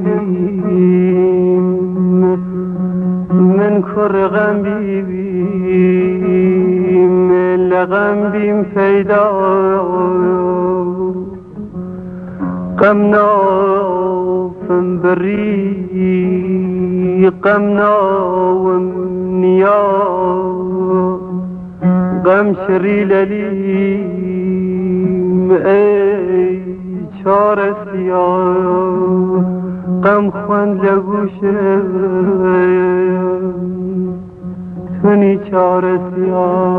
بیم من کر غم بیم لغم بیم پیدا غم نافم بری غم ناوم نیا غم شری للیم ای چار سیا غم خوان لگوشه تونی چار سیا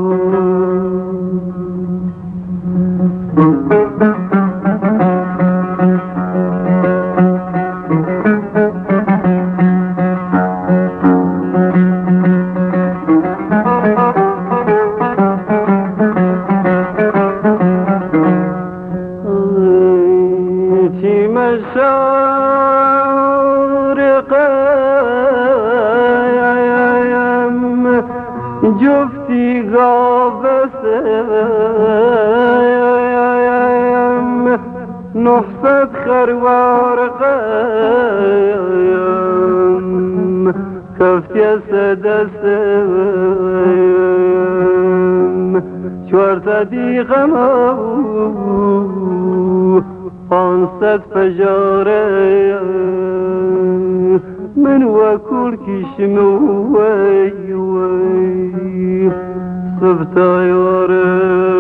جفتی غابسم نحصد خروار قم کفتی سدسم چورتا دیغم پانصد فجاره من وكل كشم وي وي صبتا يوري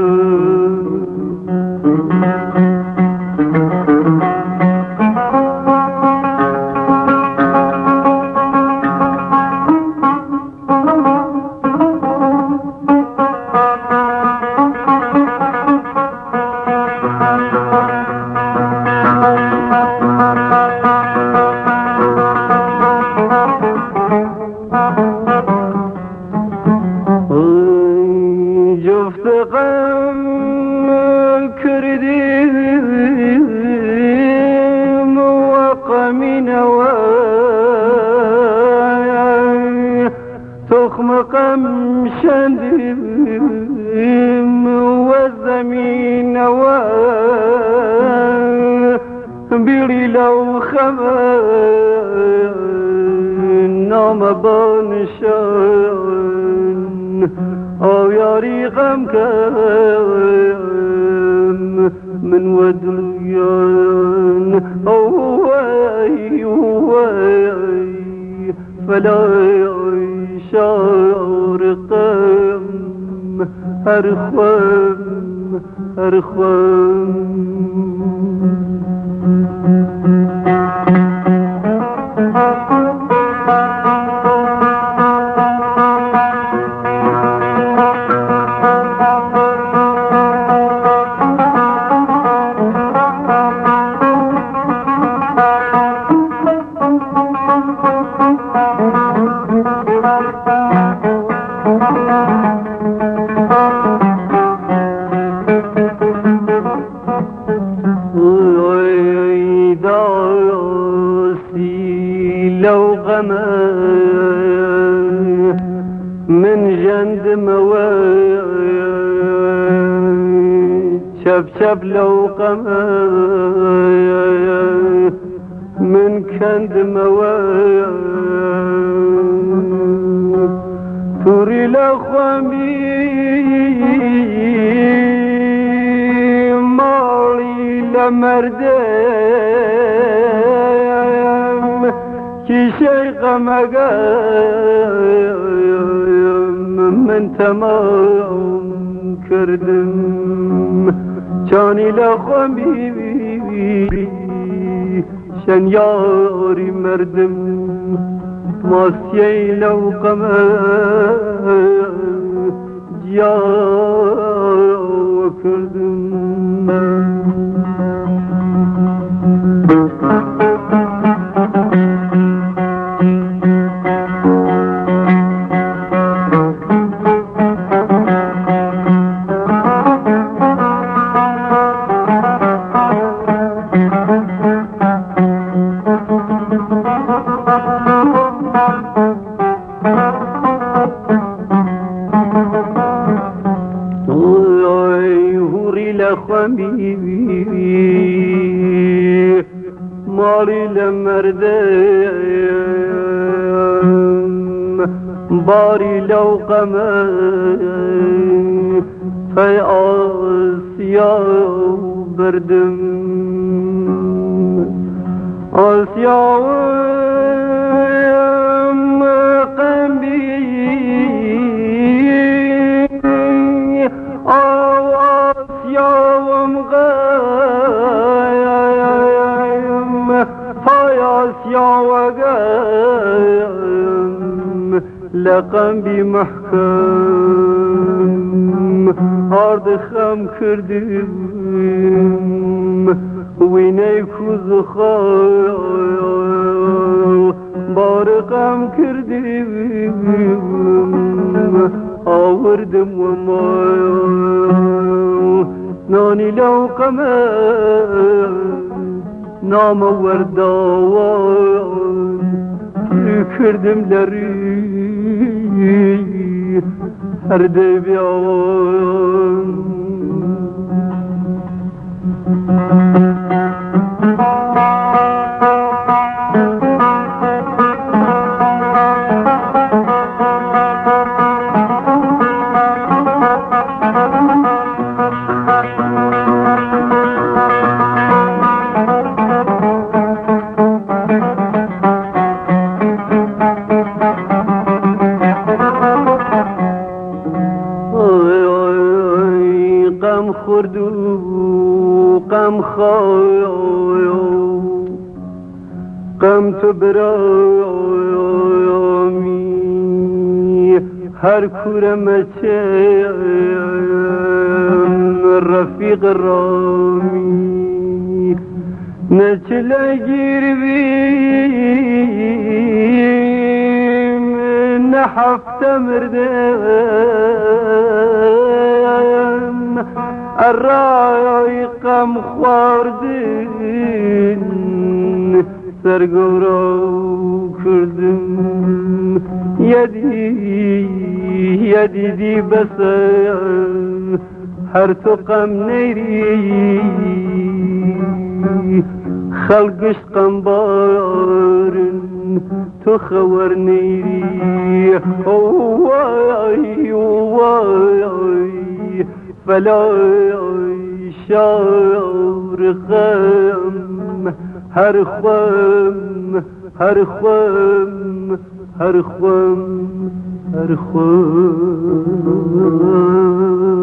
جفت غم کردیم و غمی نوای تخم غم شندیم و زمین نوای بیلی لو خمر نام بانشان آیاری غم کم من ودلیان اوی اوی فلای شارقم هرخوم لو غمام من جند مواد شب شب لو غمام من كند مواد توري لخوامي مالي لمردم كي شيخ مقام من تمام كردم كاني لخوامي شن ياري مردم ماسيي لو قمر جيا وكردم مالی لمردم باری لو قمر فی آسیا بردم آسیا قنبی آسیا پای آسیا لقنبی محکم هارد خم کردیم وینه کوز خال بار غم کردیم آوردم و ما نانی لو قمر نام ورداوان کردم لری هر دی بیان خورد و غم خوایم غم تو برامی هر کورم چم رفیق رامی نچله گیر بیم نه هفته مردم الرای غم خوردن سرگورا کردم یدیدی بسن هر تو غم نیری خلقش غم بارن تو خور نیری وای فلای شار غم هر خوم هر خوم هر خوم هر خوم